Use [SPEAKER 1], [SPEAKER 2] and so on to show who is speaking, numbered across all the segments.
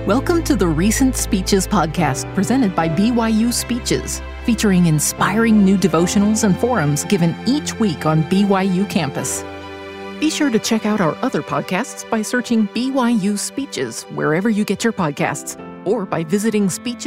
[SPEAKER 1] Welcome to the Recent Speeches podcast presented by BYU Speeches, featuring inspiring new devotionals and forums given each week on BYU campus. Be sure to check out our other podcasts by searching BYU Speeches wherever you get your podcasts, or by visiting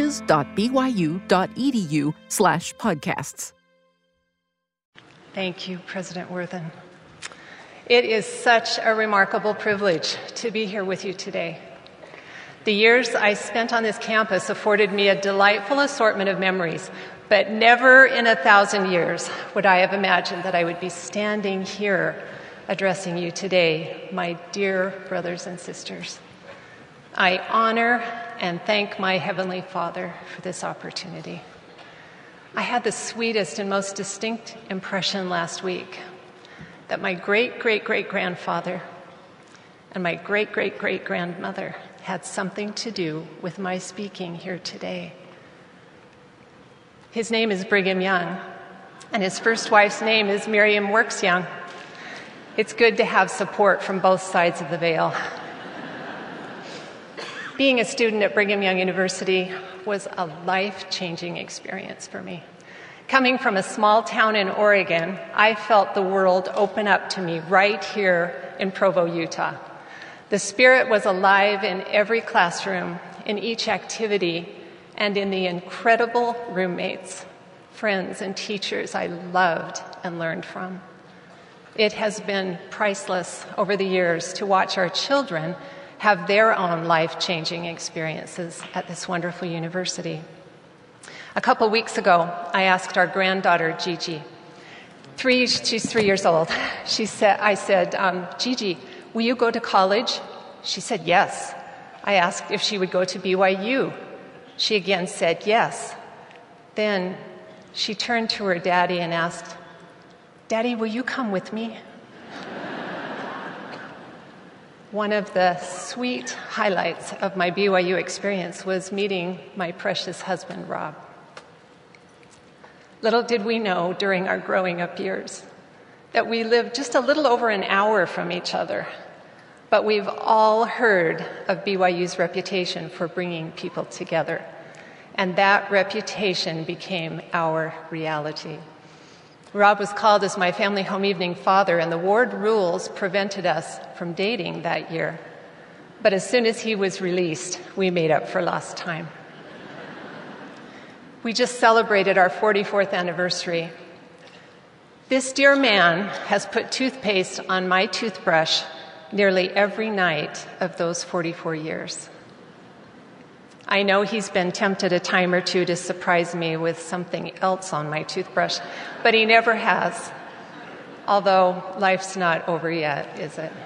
[SPEAKER 1] speeches.byu.edu/podcasts.
[SPEAKER 2] Thank you, President Worthen. It is such a remarkable privilege to be here with you today. The years I spent on this campus afforded me a delightful assortment of memories, but never in 1,000 years would I have imagined that I would be standing here addressing you today, my dear brothers and sisters. I honor and thank my Heavenly Father for this opportunity. I had the sweetest and most distinct impression last week that my great-great-great-grandfather and my great-great-great-grandmother had something to do with my speaking here today. His name is Brigham Young, and his first wife's name is Miriam Works Young. It's good to have support from both sides of the veil. Being a student at Brigham Young University was a life-changing experience for me. Coming from a small town in Oregon, I felt the world open up to me right here in Provo, Utah. The Spirit was alive in every classroom, in each activity, and in the incredible roommates, friends, and teachers I loved and learned from. It has been priceless over the years to watch our children have their own life-changing experiences at this wonderful university. A couple weeks ago, I asked our granddaughter, Gigi. She's 3 years old. I said, Gigi, will you go to college? She said yes. I asked if she would go to BYU. She again said yes. Then she turned to her daddy and asked, Daddy, will you come with me? One of the sweet highlights of my BYU experience was meeting my precious husband, Rob. Little did we know during our growing up years that we lived just a little over an hour from each other, but we've all heard of BYU's reputation for bringing people together, and that reputation became our reality. Rob was called as my family home evening father, and the ward rules prevented us from dating that year. But as soon as he was released, we made up for lost time. We just celebrated our 44th anniversary. This dear man has put toothpaste on my toothbrush nearly every night of those 44 years. I know he's been tempted a time or two to surprise me with something else on my toothbrush, but he never has. Although life's not over yet, is it?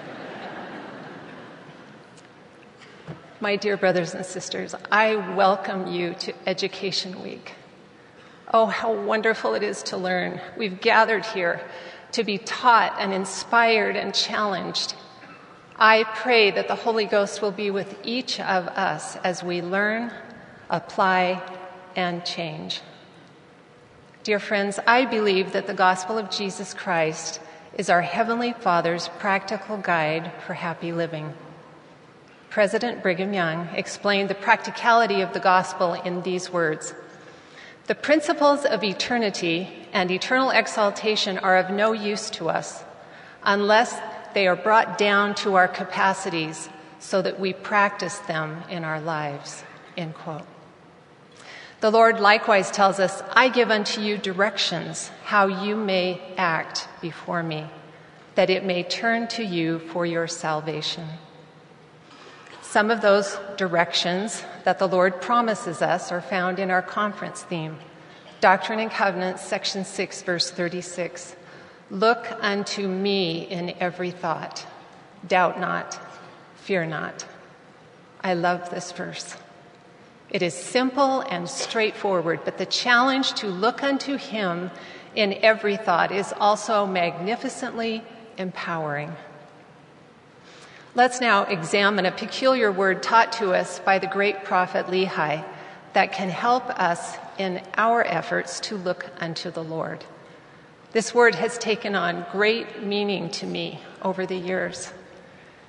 [SPEAKER 2] My dear brothers and sisters, I welcome you to Education Week. Oh, how wonderful it is to learn. We've gathered here to be taught and inspired and challenged. I pray that the Holy Ghost will be with each of us as we learn, apply, and change. Dear friends, I believe that the gospel of Jesus Christ is our Heavenly Father's practical guide for happy living. President Brigham Young explained the practicality of the gospel in these words: "The principles of eternity and eternal exaltation are of no use to us unless they are brought down to our capacities so that we practice them in our lives." End quote. The Lord likewise tells us, "I give unto you directions how you may act before me, that it may turn to you for your salvation." Some of those directions that the Lord promises us are found in our conference theme, Doctrine and Covenants, section 6, verse 36. "Look unto me in every thought. Doubt not, fear not." I love this verse. It is simple and straightforward, but the challenge to look unto him in every thought is also magnificently empowering. Let's now examine a peculiar word taught to us by the great prophet Lehi that can help us in our efforts to look unto the Lord. This word has taken on great meaning to me over the years.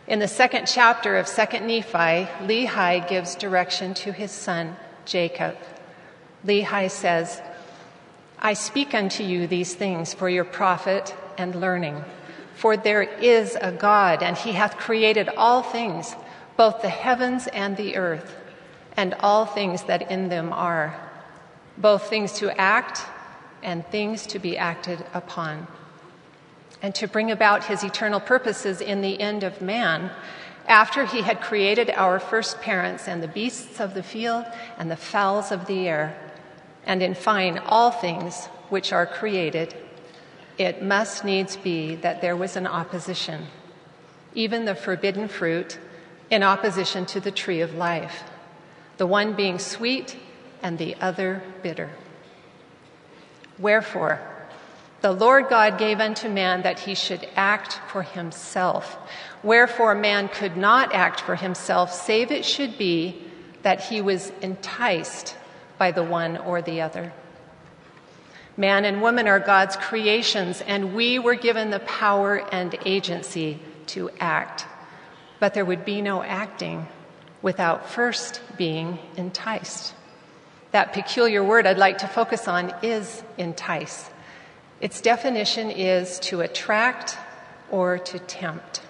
[SPEAKER 2] In the second chapter of 2 Nephi, Lehi gives direction to his son, Jacob. Lehi says, I speak unto you these things for your profit and learning. For there is a God, and he hath created all things, both the heavens and the earth, and all things that in them are, both things to act and things to be acted upon, and to bring about his eternal purposes in the end of man, after he had created our first parents and the beasts of the field and the fowls of the air, and in fine, all things which are created, it must needs be that there was an opposition, even the forbidden fruit in opposition to the tree of life, the one being sweet and the other bitter. Wherefore, the Lord God gave unto man that he should act for himself. Wherefore man could not act for himself, save it should be that he was enticed by the one or the other. Man and woman are God's creations, and we were given the power and agency to act. But there would be no acting without first being enticed. That peculiar word I'd like to focus on is entice. Its definition is to attract or to tempt.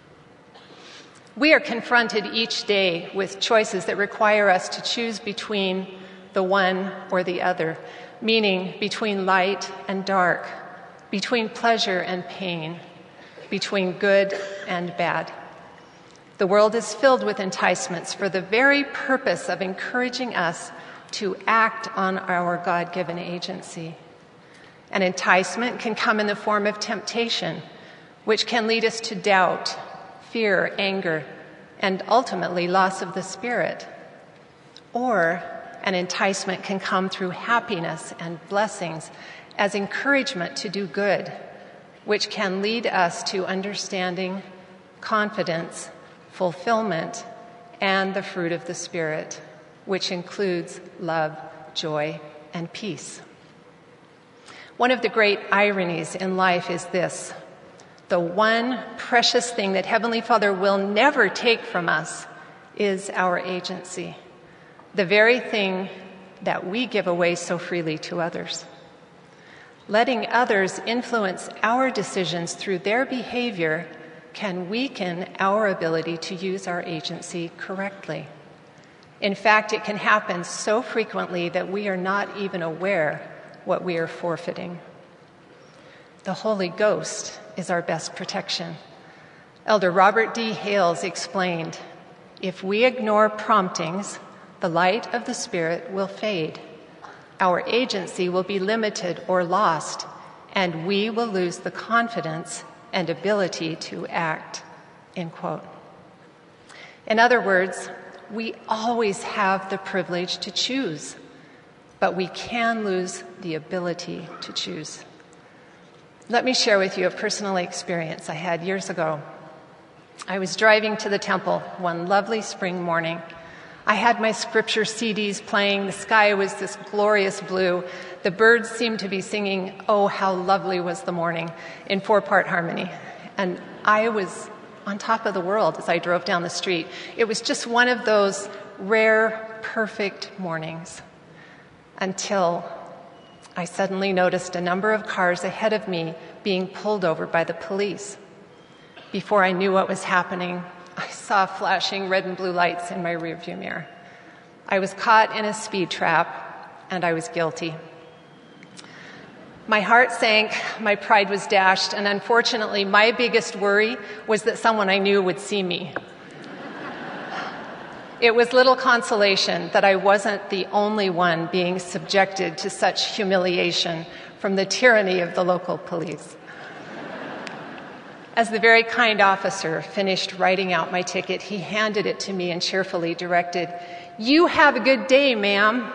[SPEAKER 2] We are confronted each day with choices that require us to choose between the one or the other, meaning between light and dark, between pleasure and pain, between good and bad. The world is filled with enticements for the very purpose of encouraging us to act on our God-given agency. An enticement can come in the form of temptation, which can lead us to doubt, fear, anger, and ultimately loss of the spirit. Or an enticement can come through happiness and blessings as encouragement to do good, which can lead us to understanding, confidence, fulfillment, and the fruit of the Spirit, which includes love, joy, and peace. One of the great ironies in life is this: the one precious thing that Heavenly Father will never take from us is our agency, the very thing that we give away so freely to others. Letting others influence our decisions through their behavior can weaken our ability to use our agency correctly. In fact, it can happen so frequently that we are not even aware what we are forfeiting. The Holy Ghost is our best protection. Elder Robert D. Hales explained, if we ignore promptings, the light of the Spirit will fade. Our agency will be limited or lost, and we will lose the confidence and ability to act, end quote. In other words, we always have the privilege to choose, but we can lose the ability to choose. Let me share with you a personal experience I had years ago. I was driving to the temple one lovely spring morning. I had my scripture CDs playing. The sky was this glorious blue. The birds seemed to be singing, "Oh, how lovely was the morning," in 4-part harmony. And I was on top of the world as I drove down the street. It was just one of those rare, perfect mornings, until I suddenly noticed a number of cars ahead of me being pulled over by the police. Before I knew what was happening, I saw flashing red and blue lights in my rearview mirror. I was caught in a speed trap, and I was guilty. My heart sank, my pride was dashed, and unfortunately, my biggest worry was that someone I knew would see me. It was little consolation that I wasn't the only one being subjected to such humiliation from the tyranny of the local police. As the very kind officer finished writing out my ticket, he handed it to me and cheerfully directed, "You have a good day, ma'am."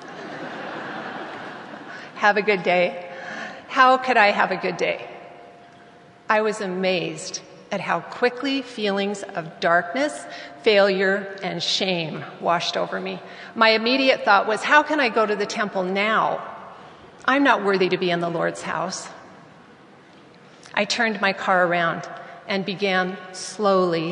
[SPEAKER 2] Have a good day? How could I have a good day? I was amazed at how quickly feelings of darkness, failure, and shame washed over me. My immediate thought was, how can I go to the temple now? I'm not worthy to be in the Lord's house. I turned my car around and began slowly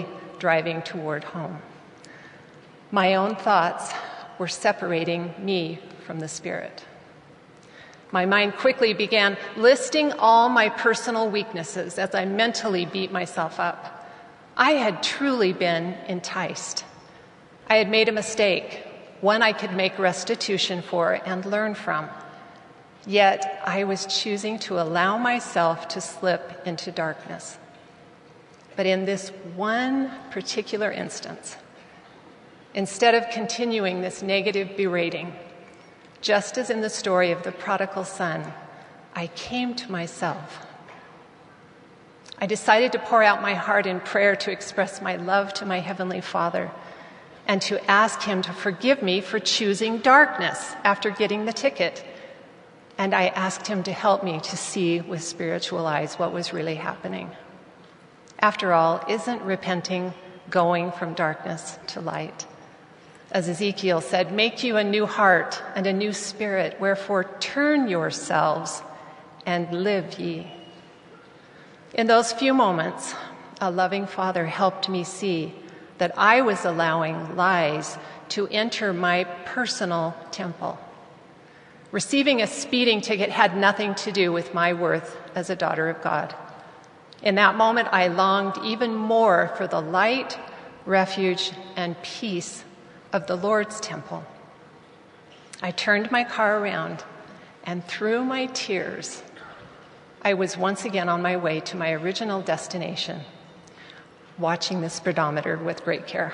[SPEAKER 2] driving toward home. My own thoughts were separating me from the Spirit. My mind quickly began listing all my personal weaknesses as I mentally beat myself up. I had truly been enticed. I had made a mistake, one I could make restitution for and learn from. Yet I was choosing to allow myself to slip into darkness. But in this one particular instance, instead of continuing this negative berating, just as in the story of the prodigal son, I came to myself. I decided to pour out my heart in prayer to express my love to my Heavenly Father and to ask Him to forgive me for choosing darkness after getting the ticket. And I asked Him to help me to see with spiritual eyes what was really happening. After all, isn't repenting going from darkness to light? As Ezekiel said, "Make you a new heart and a new spirit, wherefore turn yourselves and live ye." In those few moments, a loving Father helped me see that I was allowing lies to enter my personal temple. Receiving a speeding ticket had nothing to do with my worth as a daughter of God. In that moment, I longed even more for the light, refuge, and peace of the Lord's temple. I turned my car around, and through my tears, I was once again on my way to my original destination, watching the speedometer with great care.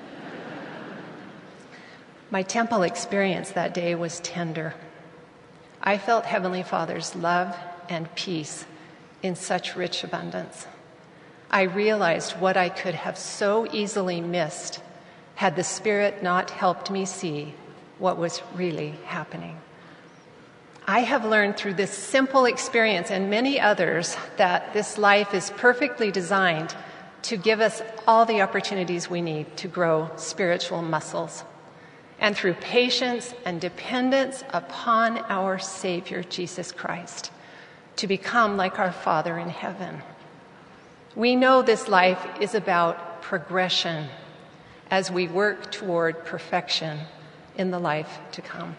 [SPEAKER 2] My temple experience that day was tender. I felt Heavenly Father's love and peace in such rich abundance. I realized what I could have so easily missed had the Spirit not helped me see what was really happening. I have learned through this simple experience and many others that this life is perfectly designed to give us all the opportunities we need to grow spiritual muscles. And through patience and dependence upon our Savior, Jesus Christ, to become like our Father in heaven. We know this life is about progression as we work toward perfection in the life to come.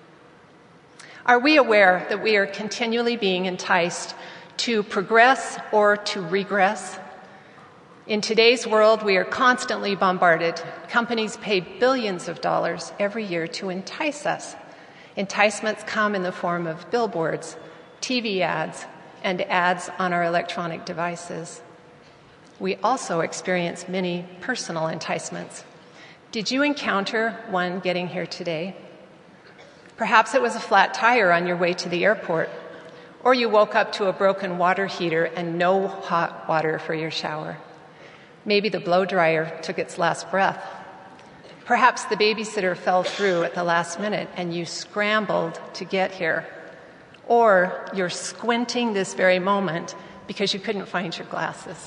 [SPEAKER 2] Are we aware that we are continually being enticed to progress or to regress? In today's world, we are constantly bombarded. Companies pay billions of dollars every year to entice us. Enticements come in the form of billboards, TV ads, and ads on our electronic devices. We also experience many personal enticements. Did you encounter one getting here today? Perhaps it was a flat tire on your way to the airport, or you woke up to a broken water heater and no hot water for your shower. Maybe the blow dryer took its last breath. Perhaps the babysitter fell through at the last minute and you scrambled to get here. Or you're squinting this very moment because you couldn't find your glasses.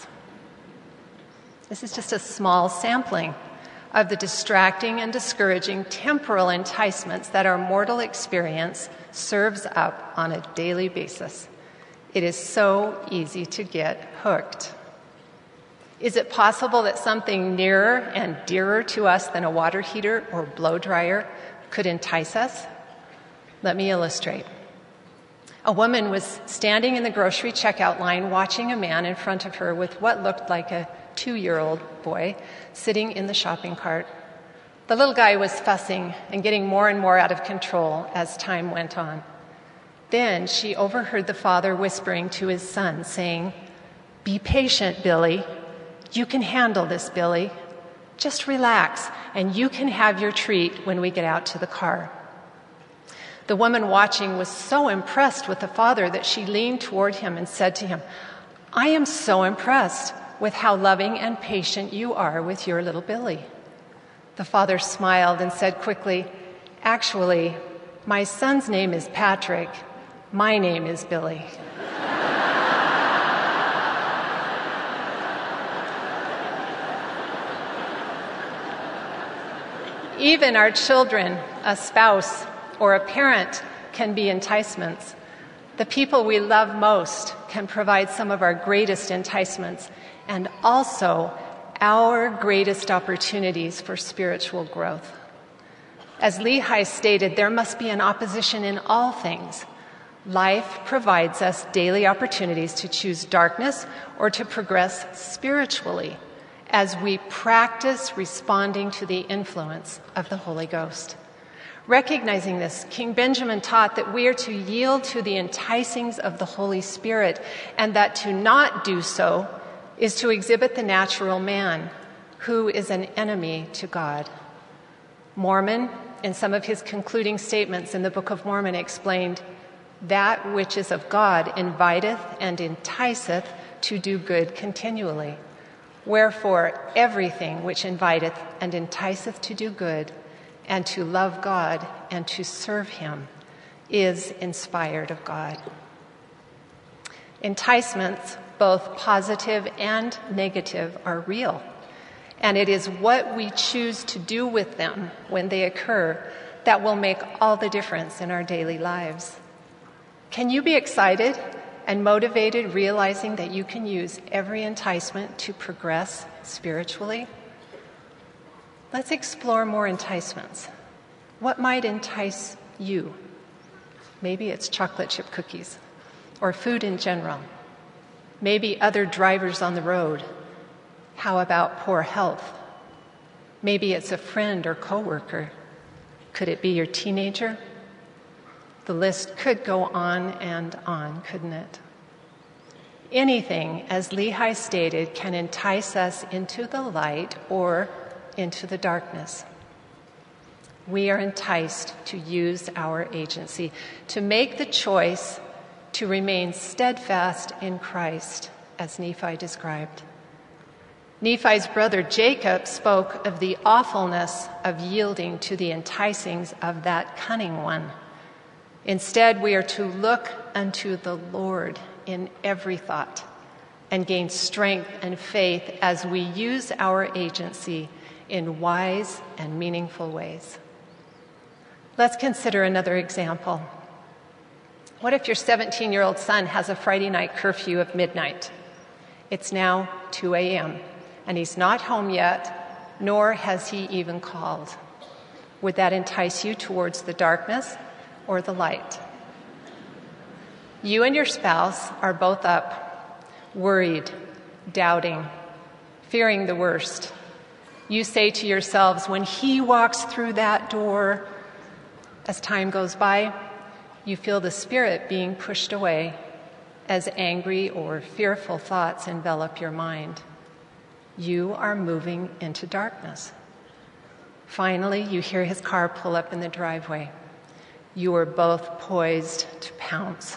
[SPEAKER 2] This is just a small sampling of the distracting and discouraging temporal enticements that our mortal experience serves up on a daily basis. It is so easy to get hooked. Is it possible that something nearer and dearer to us than a water heater or blow dryer could entice us? Let me illustrate. A woman was standing in the grocery checkout line watching a man in front of her with what looked like a 2-year-old boy sitting in the shopping cart. The little guy was fussing and getting more and more out of control as time went on. Then she overheard the father whispering to his son, saying, "Be patient, Billy. You can handle this, Billy. Just relax, and you can have your treat when we get out to the car." The woman watching was so impressed with the father that she leaned toward him and said to him, "I am so impressed with how loving and patient you are with your little Billy." The father smiled and said quickly, "Actually, my son's name is Patrick. My name is Billy." Even our children, a spouse, or a parent can be enticements. The people we love most can provide some of our greatest enticements and also our greatest opportunities for spiritual growth. As Lehi stated, there must be an opposition in all things. Life provides us daily opportunities to choose darkness or to progress spiritually as we practice responding to the influence of the Holy Ghost. Recognizing this, King Benjamin taught that we are to yield to the enticings of the Holy Spirit, and that to not do so is to exhibit the natural man, who is an enemy to God. Mormon, in some of his concluding statements in the Book of Mormon, explained, "That which is of God inviteth and enticeth to do good continually. Wherefore, everything which inviteth and enticeth to do good, and to love God and to serve him, is inspired of God." Enticements, both positive and negative, are real, and it is what we choose to do with them when they occur that will make all the difference in our daily lives. Can you be excited and motivated realizing that you can use every enticement to progress spiritually? Let's explore more enticements. What might entice you? Maybe it's chocolate chip cookies or food in general. Maybe other drivers on the road. How about poor health? Maybe it's a friend or coworker. Could it be your teenager? The list could go on, couldn't it? Anything, as Lehi stated, can entice us into the light or into the darkness. We are enticed to use our agency, to make the choice to remain steadfast in Christ, as Nephi described. Nephi's brother Jacob spoke of the awfulness of yielding to the enticings of that cunning one. Instead, we are to look unto the Lord in every thought and gain strength and faith as we use our agency in wise and meaningful ways. Let's consider another example. What if your 17-year-old son has a Friday night curfew of midnight? It's now 2 a.m., and he's not home yet, nor has he even called. Would that entice you towards the darkness or the light? You and your spouse are both up, worried, doubting, fearing the worst. You say to yourselves, when he walks through that door, as time goes by, you feel the spirit being pushed away as angry or fearful thoughts envelop your mind. You are moving into darkness. Finally, you hear his car pull up in the driveway. You are both poised to pounce.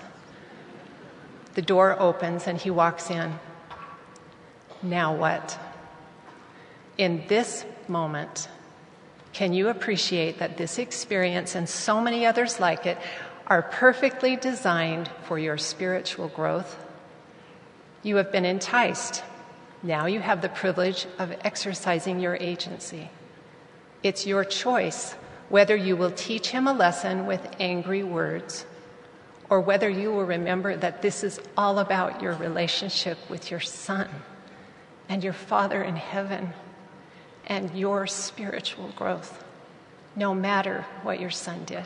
[SPEAKER 2] The door opens and he walks in. Now what? In this moment, can you appreciate that this experience and so many others like it are perfectly designed for your spiritual growth? You have been enticed. Now you have the privilege of exercising your agency. It's your choice whether you will teach him a lesson with angry words or whether you will remember that this is all about your relationship with your son and your Father in heaven and your spiritual growth, no matter what your son did.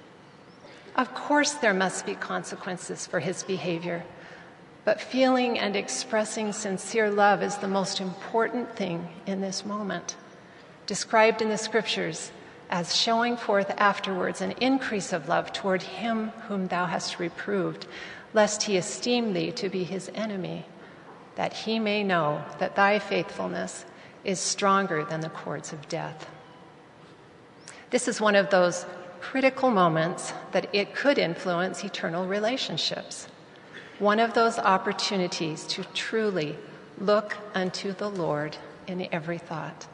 [SPEAKER 2] Of course, there must be consequences for his behavior, but feeling and expressing sincere love is the most important thing in this moment, described in the scriptures as showing forth afterwards an increase of love toward him whom thou hast reproved, lest he esteem thee to be his enemy, that he may know that thy faithfulness is stronger than the cords of death. This is one of those critical moments that it could influence eternal relationships. One of those opportunities to truly look unto the Lord in every thought.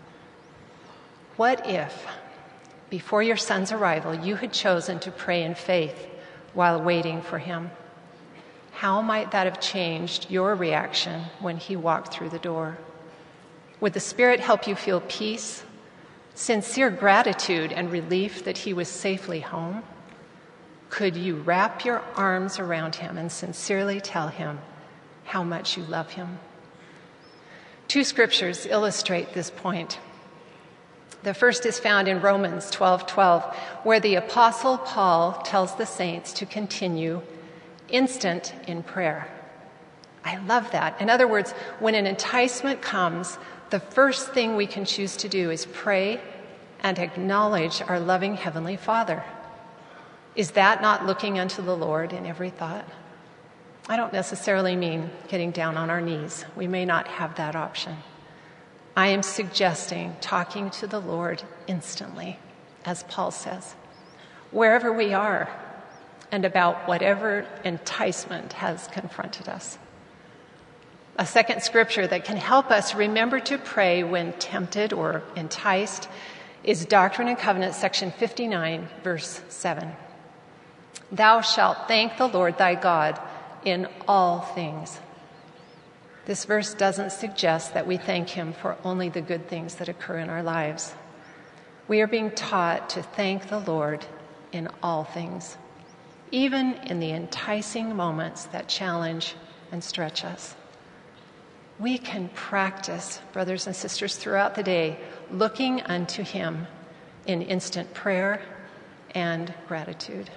[SPEAKER 2] What if, before your son's arrival, you had chosen to pray in faith while waiting for him? How might that have changed your reaction when he walked through the door? Would the Spirit help you feel peace, sincere gratitude, and relief that he was safely home? Could you wrap your arms around him and sincerely tell him how much you love him? Two scriptures illustrate this point. The first is found in Romans 12:12, where the Apostle Paul tells the saints to continue instant in prayer. I love that. In other words, when an enticement comes, the first thing we can choose to do is pray and acknowledge our loving Heavenly Father. Is that not looking unto the Lord in every thought? I don't necessarily mean getting down on our knees. We may not have that option. I am suggesting talking to the Lord instantly, as Paul says, wherever we are, and about whatever enticement has confronted us. A second scripture that can help us remember to pray when tempted or enticed is Doctrine and Covenants, section 59, verse 7. Thou shalt thank the Lord thy God in all things. This verse doesn't suggest that we thank him for only the good things that occur in our lives. We are being taught to thank the Lord in all things, even in the enticing moments that challenge and stretch us. We can practice, brothers and sisters, throughout the day, looking unto him in instant prayer and gratitude.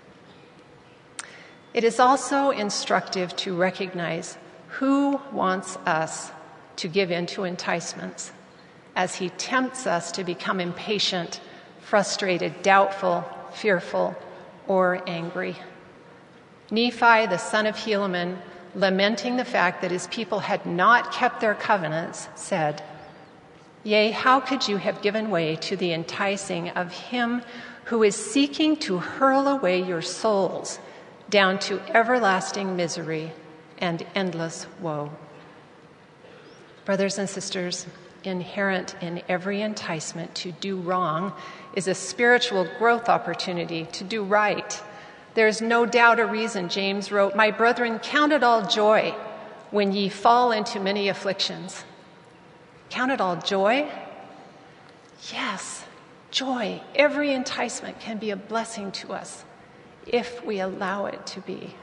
[SPEAKER 2] It is also instructive to recognize who wants us to give in to enticements as he tempts us to become impatient, frustrated, doubtful, fearful, or angry. Nephi, the son of Helaman, lamenting the fact that his people had not kept their covenants, said, Yea, how could you have given way to the enticing of him who is seeking to hurl away your souls down to everlasting misery and endless woe? Brothers and sisters, inherent in every enticement to do wrong is a spiritual growth opportunity to do right. There is no doubt or reason, James wrote, My brethren, count it all joy when ye fall into many afflictions. Count it all joy? Yes, joy. Every enticement can be a blessing to us if we allow it to be.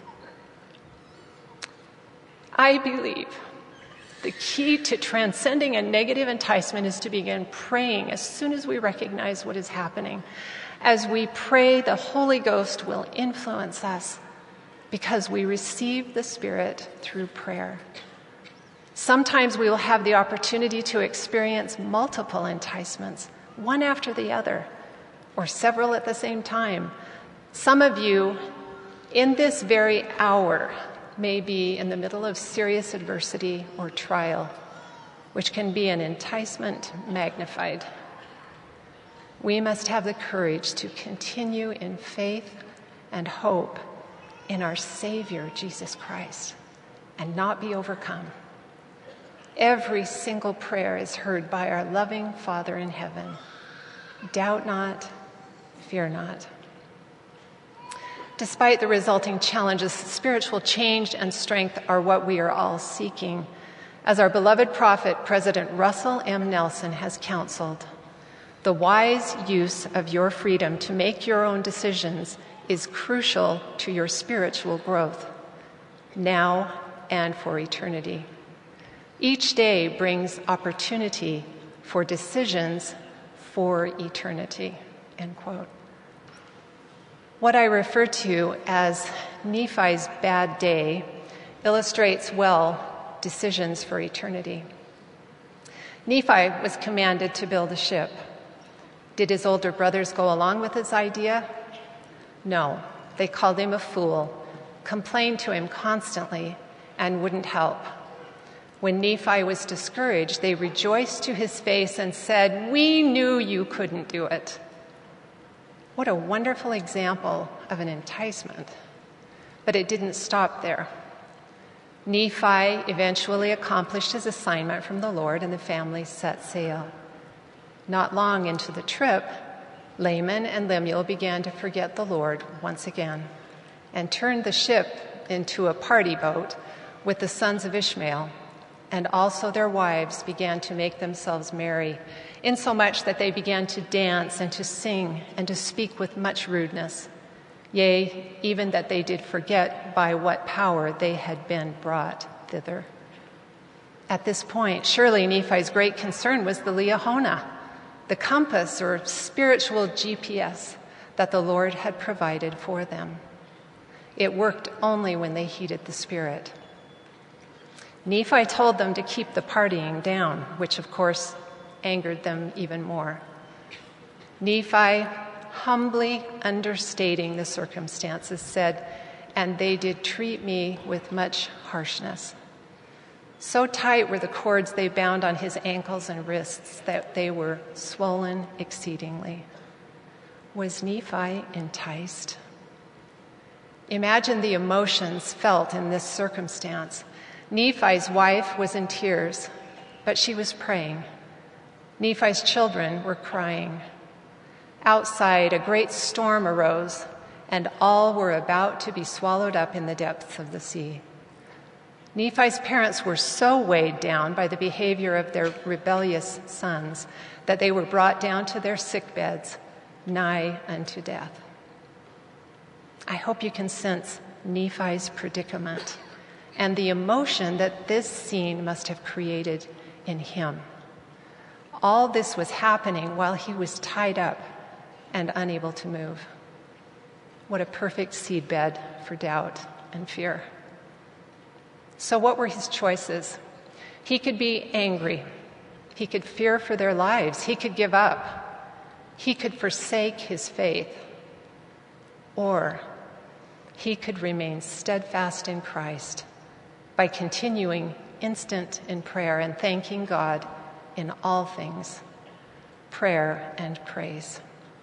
[SPEAKER 2] I believe the key to transcending a negative enticement is to begin praying as soon as we recognize what is happening. As we pray, the Holy Ghost will influence us because we receive the Spirit through prayer. Sometimes we will have the opportunity to experience multiple enticements, one after the other, or several at the same time. Some of you, in this very hour, may be in the middle of serious adversity or trial, which can be an enticement magnified. We must have the courage to continue in faith and hope in our Savior, Jesus Christ, and not be overcome. Every single prayer is heard by our loving Father in heaven. Doubt not, fear not. Despite the resulting challenges, spiritual change and strength are what we are all seeking. As our beloved prophet, President Russell M. Nelson, has counseled, the wise use of your freedom to make your own decisions is crucial to your spiritual growth, now and for eternity. Each day brings opportunity for decisions for eternity, end quote. What I refer to as Nephi's bad day illustrates well decisions for eternity. Nephi was commanded to build a ship. Did his older brothers go along with his idea? No, they called him a fool, complained to him constantly, and wouldn't help. When Nephi was discouraged, they rejoiced to his face and said, "We knew you couldn't do it." What a wonderful example of an enticement. But it didn't stop there. Nephi eventually accomplished his assignment from the Lord, and the family set sail. Not long into the trip, Laman and Lemuel began to forget the Lord once again and turned the ship into a party boat with the sons of Ishmael, and also their wives began to make themselves merry, insomuch that they began to dance and to sing and to speak with much rudeness, yea, even that they did forget by what power they had been brought thither. At this point, surely Nephi's great concern was the Liahona, the compass or spiritual GPS that the Lord had provided for them. It worked only when they heeded the Spirit. Nephi told them to keep the partying down, which of course angered them even more. Nephi, humbly understating the circumstances, said, "And they did treat me with much harshness." So tight were the cords they bound on his ankles and wrists that they were swollen exceedingly. Was Nephi enticed? Imagine the emotions felt in this circumstance. Nephi's wife was in tears, but she was praying. Nephi's children were crying. Outside, a great storm arose, and all were about to be swallowed up in the depths of the sea. Nephi's parents were so weighed down by the behavior of their rebellious sons that they were brought down to their sick beds, nigh unto death. I hope you can sense Nephi's predicament and the emotion that this scene must have created in him. All this was happening while he was tied up and unable to move. What a perfect seedbed for doubt and fear. So what were his choices? He could be angry. He could fear for their lives. He could give up. He could forsake his faith. Or he could remain steadfast in Christ by continuing instant in prayer and thanking God in all things, prayer and praise.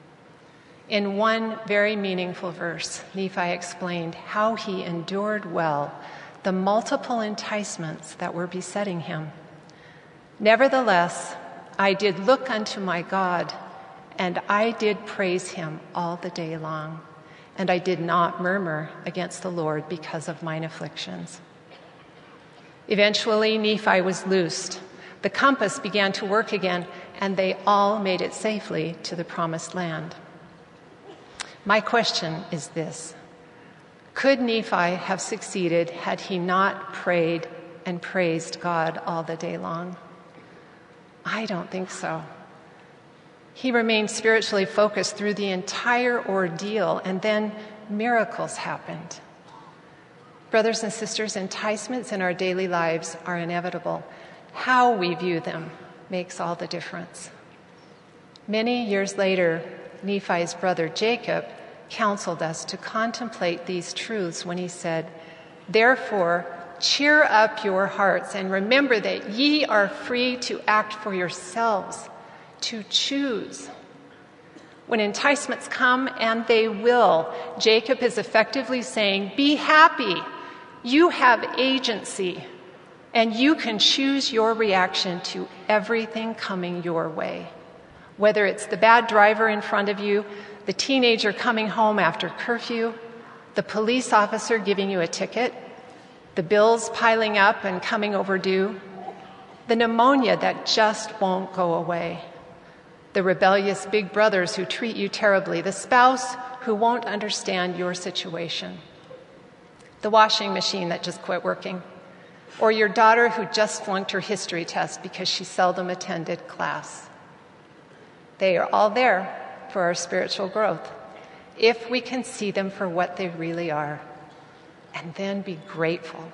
[SPEAKER 2] In one very meaningful verse, Nephi explained how he endured well the multiple enticements that were besetting him. "Nevertheless, I did look unto my God, and I did praise him all the day long, and I did not murmur against the Lord because of mine afflictions." Eventually, Nephi was loosed. The compass began to work again, and they all made it safely to the promised land. My question is this: could Nephi have succeeded had he not prayed and praised God all the day long? I don't think so. He remained spiritually focused through the entire ordeal, and then miracles happened. Brothers and sisters, enticements in our daily lives are inevitable. How we view them makes all the difference. Many years later, Nephi's brother Jacob counseled us to contemplate these truths when he said, "Therefore, cheer up your hearts and remember that ye are free to act for yourselves, to choose." When enticements come, and they will, Jacob is effectively saying, be happy. You have agency, and you can choose your reaction to everything coming your way. Whether it's the bad driver in front of you, the teenager coming home after curfew, the police officer giving you a ticket, the bills piling up and coming overdue, the pneumonia that just won't go away, the rebellious big brothers who treat you terribly, the spouse who won't understand your situation, the washing machine that just quit working, or your daughter who just flunked her history test because she seldom attended class. They are all there for our spiritual growth, if we can see them for what they really are, and then be grateful.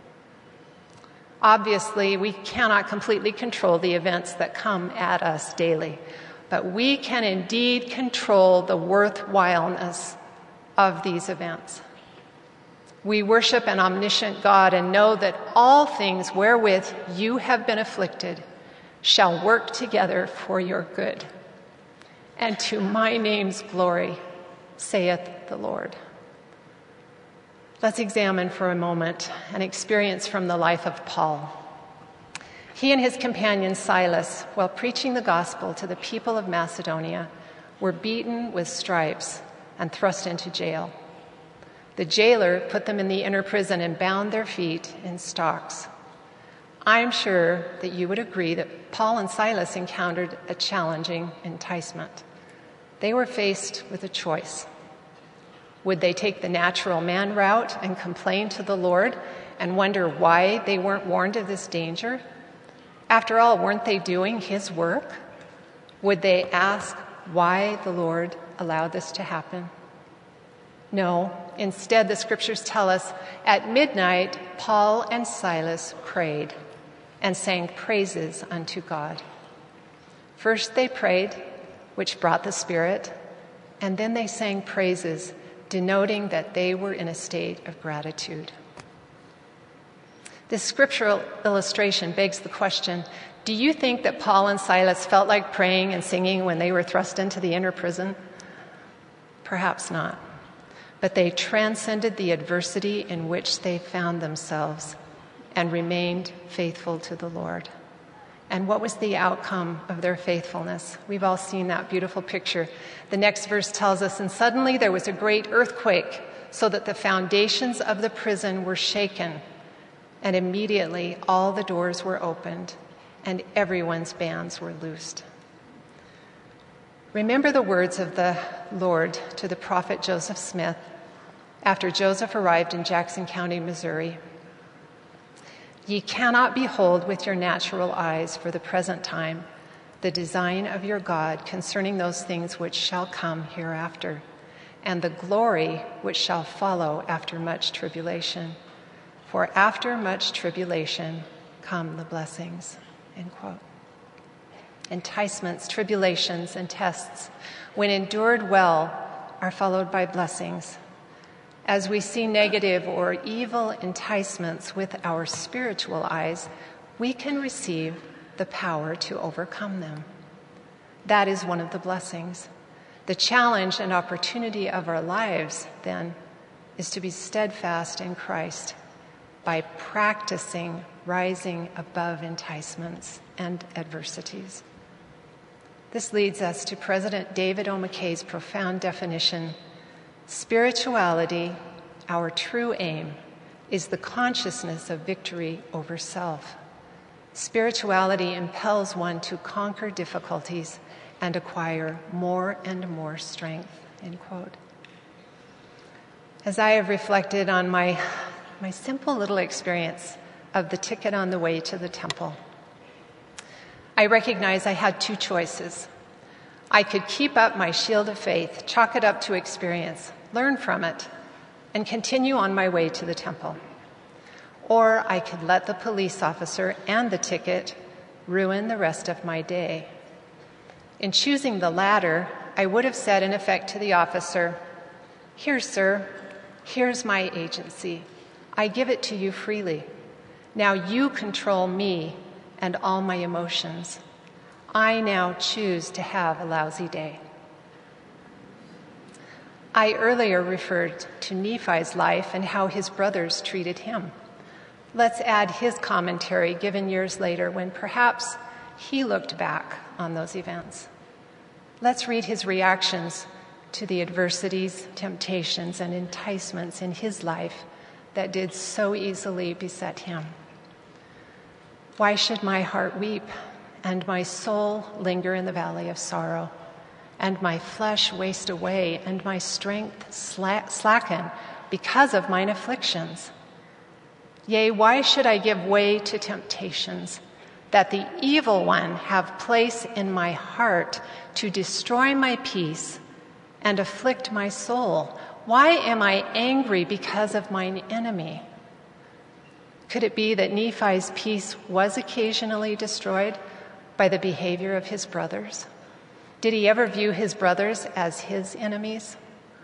[SPEAKER 2] Obviously, we cannot completely control the events that come at us daily, but we can indeed control the worthwhileness of these events. We worship an omniscient God and know that all things wherewith you have been afflicted shall work together for your good, and to my name's glory, saith the Lord. Let's examine for a moment an experience from the life of Paul. He and his companion Silas, while preaching the gospel to the people of Macedonia, were beaten with stripes and thrust into jail. The jailer put them in the inner prison and bound their feet in stocks. I'm sure that you would agree that Paul and Silas encountered a challenging enticement. They were faced with a choice. Would they take the natural man route and complain to the Lord and wonder why they weren't warned of this danger? After all, weren't they doing his work? Would they ask why the Lord allowed this to happen? No, instead, the scriptures tell us at midnight, Paul and Silas prayed and sang praises unto God. First they prayed, which brought the Spirit, and then they sang praises, denoting that they were in a state of gratitude. This scriptural illustration begs the question, do you think that Paul and Silas felt like praying and singing when they were thrust into the inner prison? Perhaps not. But they transcended the adversity in which they found themselves and remained faithful to the Lord. And what was the outcome of their faithfulness? We've all seen that beautiful picture. The next verse tells us, and suddenly there was a great earthquake, so that the foundations of the prison were shaken. And immediately all the doors were opened, and everyone's bands were loosed. Remember the words of the Lord to the prophet Joseph Smith after Joseph arrived in Jackson County, Missouri. Ye cannot behold with your natural eyes for the present time the design of your God concerning those things which shall come hereafter, and the glory which shall follow after much tribulation. For after much tribulation come the blessings. End quote. Enticements, tribulations, and tests, when endured well, are followed by blessings. As we see negative or evil enticements with our spiritual eyes, we can receive the power to overcome them. That is one of the blessings. The challenge and opportunity of our lives, then, is to be steadfast in Christ by practicing rising above enticements and adversities. This leads us to President David O. McKay's profound definition: spirituality, our true aim, is the consciousness of victory over self. Spirituality impels one to conquer difficulties and acquire more and more strength. End quote. As I have reflected on my simple little experience of the ticket on the way to the temple, I recognize I had two choices. I could keep up my shield of faith, chalk it up to experience, learn from it, and continue on my way to the temple. Or I could let the police officer and the ticket ruin the rest of my day. In choosing the latter, I would have said in effect to the officer, "Here, sir, here's my agency. I give it to you freely. Now you control me and all my emotions. I now choose to have a lousy day." I earlier referred to Nephi's life and how his brothers treated him. Let's add his commentary given years later when perhaps he looked back on those events. Let's read his reactions to the adversities, temptations, and enticements in his life that did so easily beset him. "Why should my heart weep, and my soul linger in the valley of sorrow, and my flesh waste away, and my strength slacken because of mine afflictions? Yea, why should I give way to temptations, that the evil one have place in my heart to destroy my peace and afflict my soul? Why am I angry because of mine enemy?" Could it be that Nephi's peace was occasionally destroyed by the behavior of his brothers? Did he ever view his brothers as his enemies?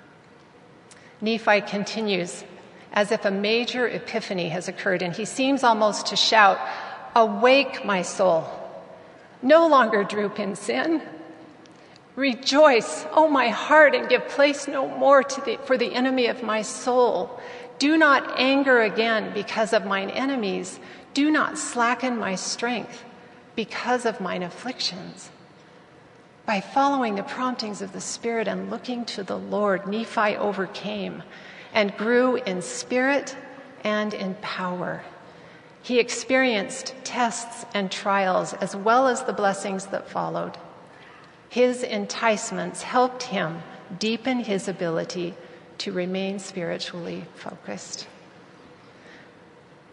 [SPEAKER 2] Nephi continues as if a major epiphany has occurred, and he seems almost to shout, "Awake, my soul. No longer droop in sin. Rejoice, O my heart, and give place no more for the enemy of my soul. Do not anger again because of mine enemies. Do not slacken my strength because of mine afflictions." By following the promptings of the Spirit and looking to the Lord, Nephi overcame and grew in spirit and in power. He experienced tests and trials as well as the blessings that followed. His enticements helped him deepen his ability to remain spiritually focused.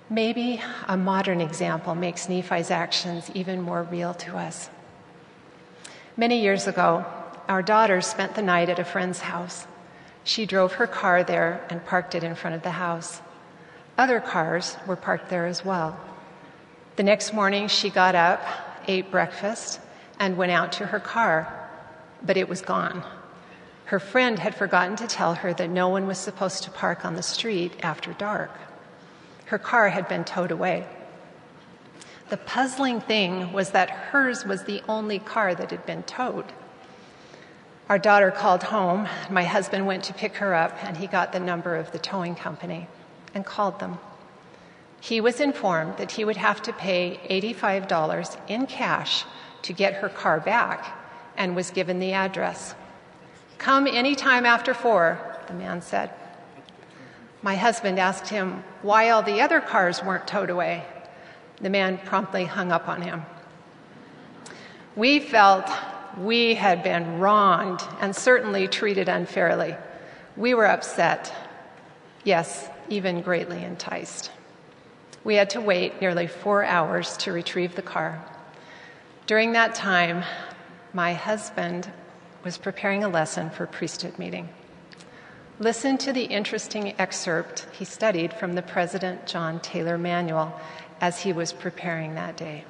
[SPEAKER 2] Maybe a modern example makes Nephi's actions even more real to us. Many years ago, our daughter spent the night at a friend's house. She drove her car there and parked it in front of the house. Other cars were parked there as well. The next morning, she got up, ate breakfast, and went out to her car, but it was gone. Her friend had forgotten to tell her that no one was supposed to park on the street after dark. Her car had been towed away. The puzzling thing was that hers was the only car that had been towed. Our daughter called home. My husband went to pick her up, and he got the number of the towing company and called them. He was informed that he would have to pay $85 in cash to get her car back, and was given the address. "Come anytime after 4, the man said. My husband asked him why all the other cars weren't towed away. The man promptly hung up on him. We felt we had been wronged and certainly treated unfairly. We were upset, yes, even greatly enticed. We had to wait nearly 4 hours to retrieve the car. During that time, my husband was preparing a lesson for a priesthood meeting. Listen to the interesting excerpt he studied from the President John Taylor Manual as he was preparing that day.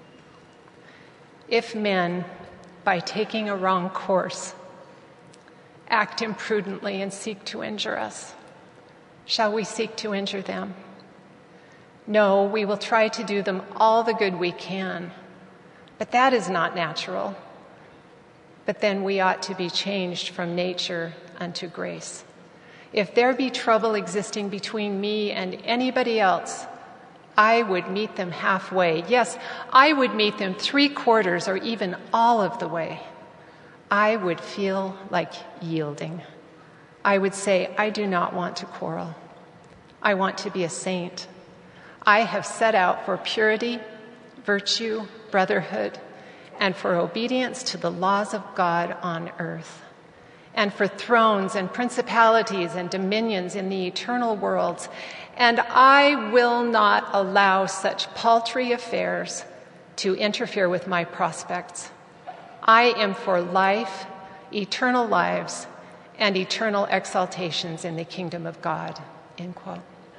[SPEAKER 2] If men, by taking a wrong course, act imprudently and seek to injure us, shall we seek to injure them? No, we will try to do them all the good we can, but that is not natural. But then we ought to be changed from nature unto grace. If there be trouble existing between me and anybody else, I would meet them halfway. Yes, I would meet them 3/4 or even all of the way. I would feel like yielding. I would say, I do not want to quarrel. I want to be a saint. I have set out for purity, virtue, brotherhood, and for obedience to the laws of God on earth, and for thrones and principalities and dominions in the eternal worlds. And I will not allow such paltry affairs to interfere with my prospects. I am for life, eternal lives, and eternal exaltations in the kingdom of God." End quote.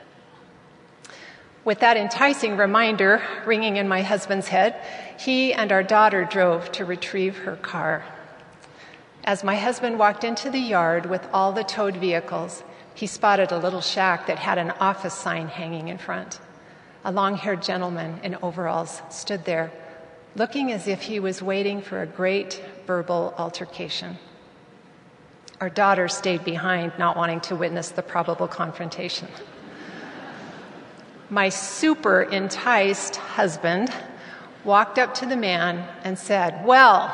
[SPEAKER 2] With that enticing reminder ringing in my husband's head, he and our daughter drove to retrieve her car. As my husband walked into the yard with all the towed vehicles, he spotted a little shack that had an office sign hanging in front. A long-haired gentleman in overalls stood there, looking as if he was waiting for a great verbal altercation. Our daughter stayed behind, not wanting to witness the probable confrontation. My super enticed husband walked up to the man and said, "Well,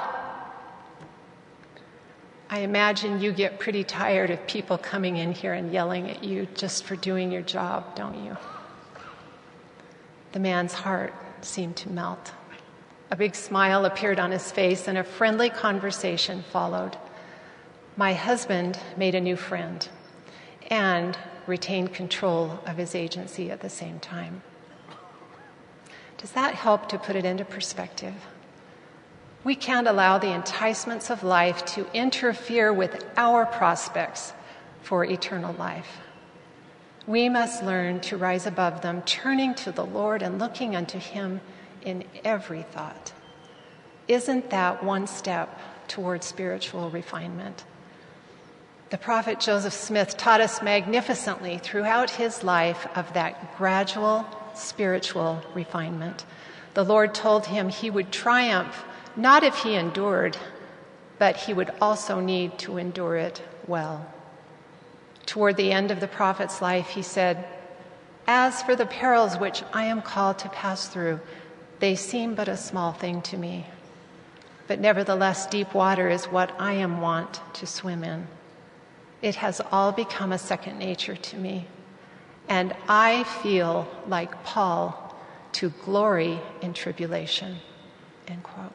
[SPEAKER 2] I imagine you get pretty tired of people coming in here and yelling at you just for doing your job, don't you?" The man's heart seemed to melt. A big smile appeared on his face and a friendly conversation followed. My husband made a new friend and retained control of his agency at the same time. Does that help to put it into perspective? We can't allow the enticements of life to interfere with our prospects for eternal life. We must learn to rise above them, turning to the Lord and looking unto Him in every thought. Isn't that one step toward spiritual refinement? The prophet Joseph Smith taught us magnificently throughout his life of that gradual spiritual refinement. The Lord told him he would triumph not if he endured, but he would also need to endure it well. Toward the end of the prophet's life, he said, "As for the perils which I am called to pass through, they seem but a small thing to me. But nevertheless, deep water is what I am wont to swim in. It has all become a second nature to me, and I feel like Paul to glory in tribulation." End quote.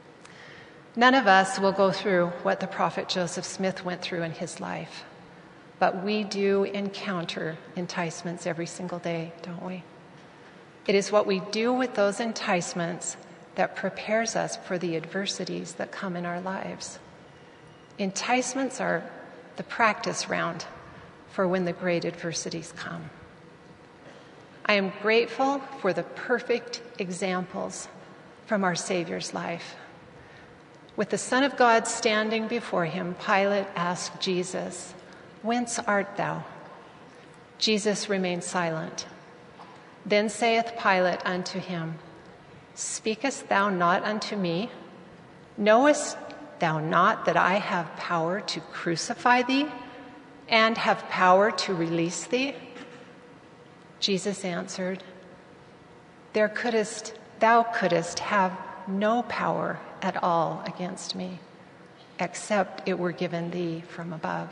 [SPEAKER 2] None of us will go through what the prophet Joseph Smith went through in his life. but we do encounter enticements every single day, don't we? It is what we do with those enticements that prepares us for the adversities that come in our lives. Enticements are the practice round for when the great adversities come. I am grateful for the perfect examples from our Savior's life. With the Son of God standing before him, Pilate asked Jesus, "Whence art thou?" Jesus remained silent. Then saith Pilate unto him, "Speakest thou not unto me? Knowest thou not that I have power to crucify thee and have power to release thee?" Jesus answered, Thou couldst have no power at all against me, except it were given thee from above.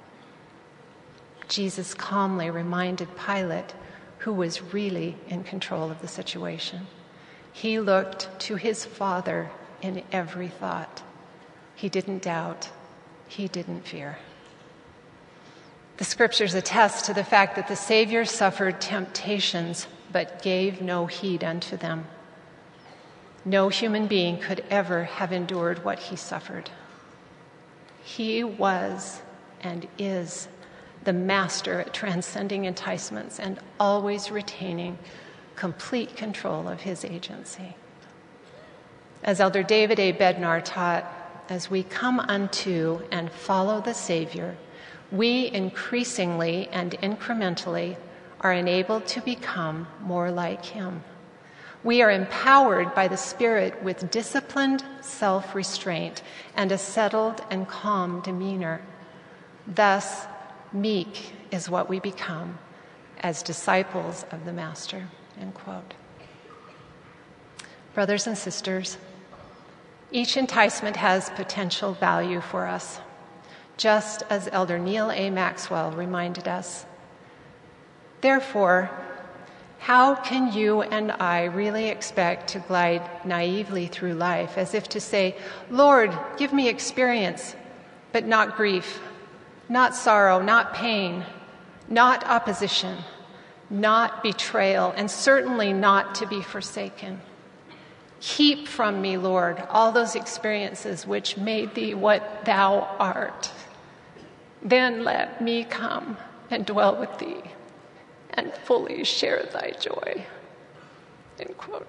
[SPEAKER 2] Jesus calmly reminded Pilate, who was really in control of the situation. He looked to his Father in every thought. He didn't doubt. He didn't fear. The scriptures attest to the fact that the Savior suffered temptations but gave no heed unto them. No human being could ever have endured what he suffered. He was and is the master at transcending enticements and always retaining complete control of his agency. As Elder David A. Bednar taught, as we come unto and follow the Savior, we increasingly and incrementally are enabled to become more like him. We are empowered by the Spirit with disciplined self-restraint and a settled and calm demeanor. Thus, meek is what we become as disciples of the Master, end quote. Brothers and sisters, each enticement has potential value for us, just as Elder Neil A. Maxwell reminded us. Therefore, how can you and I really expect to glide naively through life as if to say, Lord, give me experience, but not grief, not sorrow, not pain, not opposition, not betrayal, and certainly not to be forsaken. Keep from me, Lord, all those experiences which made thee what thou art. Then let me come and dwell with thee and fully share thy joy. End quote.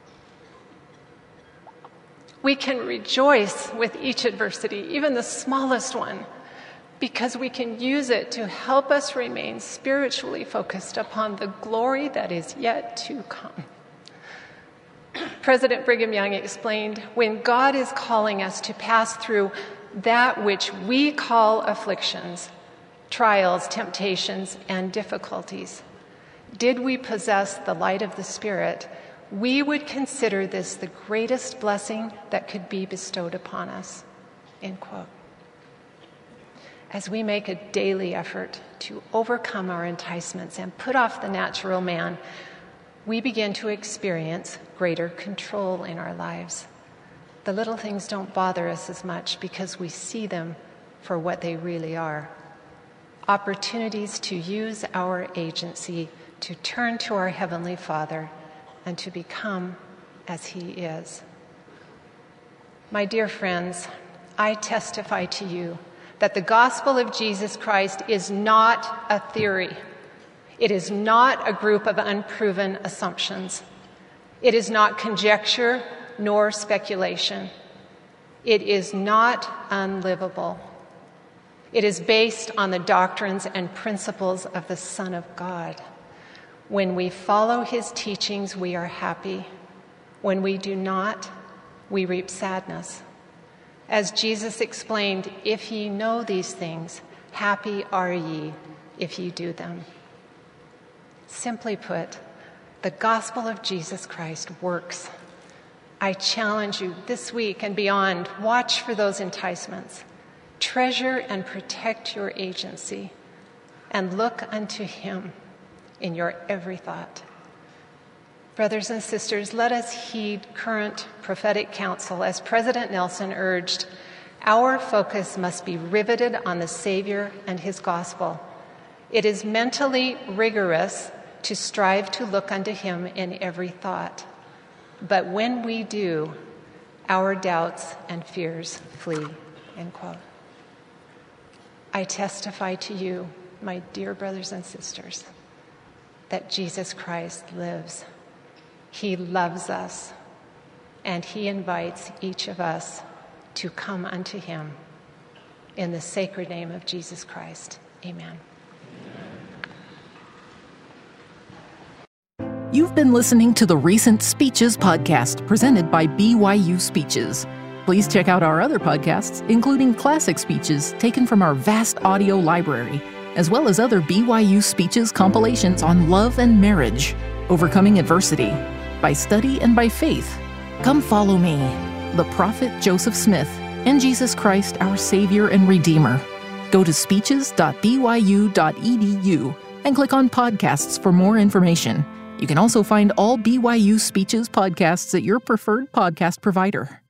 [SPEAKER 2] We can rejoice with each adversity, even the smallest one, because we can use it to help us remain spiritually focused upon the glory that is yet to come. President Brigham Young explained, when God is calling us to pass through that which we call afflictions, trials, temptations, and difficulties, did we possess the light of the Spirit, we would consider this the greatest blessing that could be bestowed upon us. End quote. As we make a daily effort to overcome our enticements and put off the natural man, we begin to experience greater control in our lives. The little things don't bother us as much because we see them for what they really are. Opportunities to use our agency to turn to our Heavenly Father and to become as He is. My dear friends, I testify to you that the gospel of Jesus Christ is not a theory. It is not a group of unproven assumptions. It is not conjecture nor speculation. It is not unlivable. It is based on the doctrines and principles of the Son of God. When we follow His teachings, we are happy. When we do not, we reap sadness. As Jesus explained, if ye know these things, happy are ye if ye do them. Simply put, the gospel of Jesus Christ works. I challenge you this week and beyond, watch for those enticements. Treasure and protect your agency, and look unto Him in your every thought. Brothers and sisters, let us heed current prophetic counsel as President Nelson urged, Our focus must be riveted on the Savior and his gospel. It is mentally rigorous to strive to look unto him in every thought. But when we do, our doubts and fears flee." End quote. I testify to you, my dear brothers and sisters, that Jesus Christ lives. He loves us, and he invites each of us to come unto him. In the sacred name of Jesus Christ, amen.
[SPEAKER 1] You've been listening to the Recent Speeches podcast presented by BYU Speeches. Please check out our other podcasts, including classic speeches taken from our vast audio library, as well as other BYU Speeches compilations on love and marriage, overcoming adversity, by study and by faith. Come follow me, the prophet Joseph Smith, and Jesus Christ, our Savior and Redeemer. Go to speeches.byu.edu and click on podcasts for more information. You can also find all BYU Speeches podcasts at your preferred podcast provider.